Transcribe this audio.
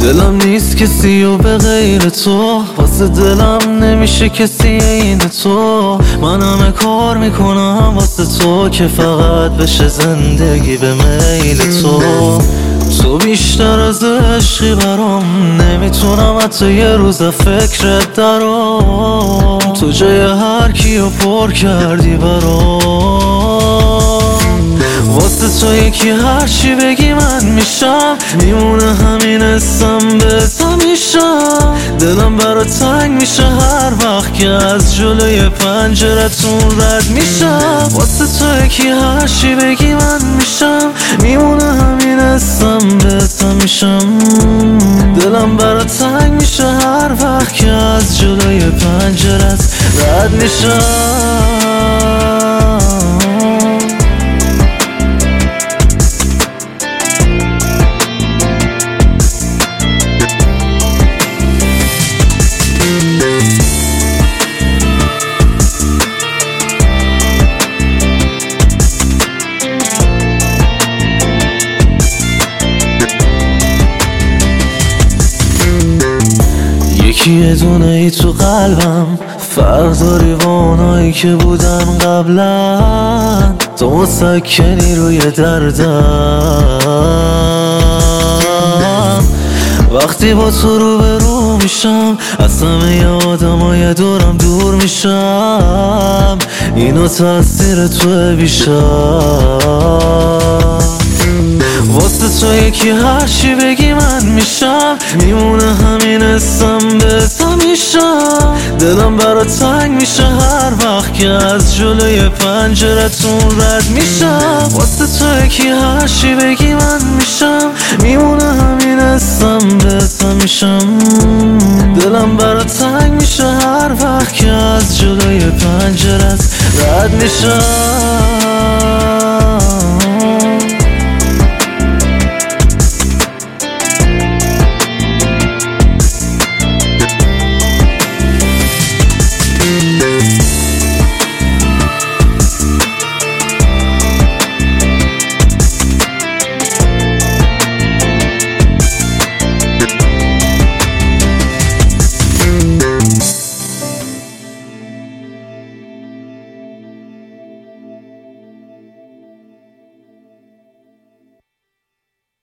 دلم نیست کسی و به غیر تو، واسه دلم نمیشه کسی این تو. من همه کار میکنم واسه تو که فقط بشه زندگی به میل تو. تو بیشتر از عشقی برام، نمیتونم حتی یه روز فکرت درام. تو جای هر کیو پر کردی برام. واسه تو یکی هرچی بگی من میشم، میمونه همین اسم بهت میشم. دلم برات تنگ میشه هر وقت که از جلوی پنجرتون رد میشم. واسه تو یکی هرچی بگی من میشم، میمونه همین اسم بهت میشم. دلم برات تنگ میشه هر وقت که از جلوی پنجرت رد میشم. یکی یه دونه ای تو قلبم، فرق داری با اونایی که بودن قبلا. تو مسکنی روی دردم، وقتی با تو روبرو میشم از همه آدمای دورم دور میشم. اینو تاثیر تو بیشتر. واسه تو یکی هرچی بگی من میشم، میمونه همین اسم بهت میشم. دلم برات تنگ میشه هر وقت که از جلوی پنجرتون رد میشم. واسه تو یکی هرچی بگی من میشم، میمونه همین اسم بهت میشم. دلم برات تنگ میشه هر وقت که از جلوی پنجرت رد میشم.